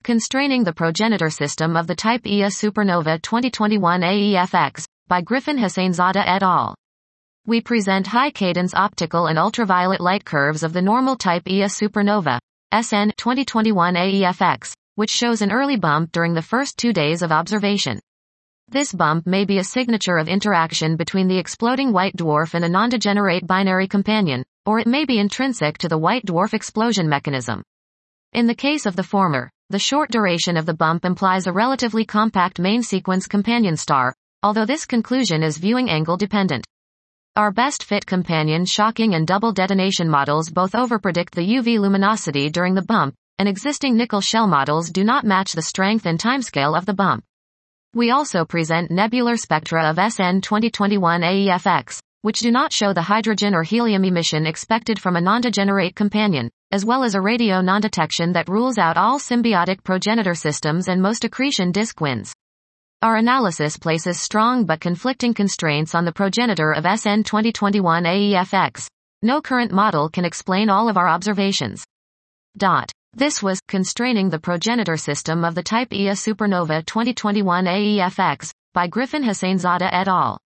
Constraining the Progenitor System of the Type Ia Supernova 2021 AEFX, by Griffin Hossainzadeh et al. We present high-cadence optical and ultraviolet light curves of the normal Type Ia supernova, SN 2021 AEFX, which shows an early bump during the first 2 days of observation. This bump may be a signature of interaction between the exploding white dwarf and a non-degenerate binary companion, or it may be intrinsic to the white dwarf explosion mechanism. In the case of the former, the short duration of the bump implies a relatively compact main sequence companion star, although this conclusion is viewing angle dependent. Our best fit companion shocking and double detonation models both overpredict the UV luminosity during the bump, and existing nickel shell models do not match the strength and timescale of the bump. We also present nebular spectra of SN 2021 AEFX, which do not show the hydrogen or helium emission expected from a non-degenerate companion, as well as a radio non-detection that rules out all symbiotic progenitor systems and most accretion disk winds. Our analysis places strong but conflicting constraints on the progenitor of SN 2021 AEFX. No current model can explain all of our observations. This was Constraining the Progenitor System of the Type Ia Supernova 2021 AEFX, by Griffin Hossainzadeh et al.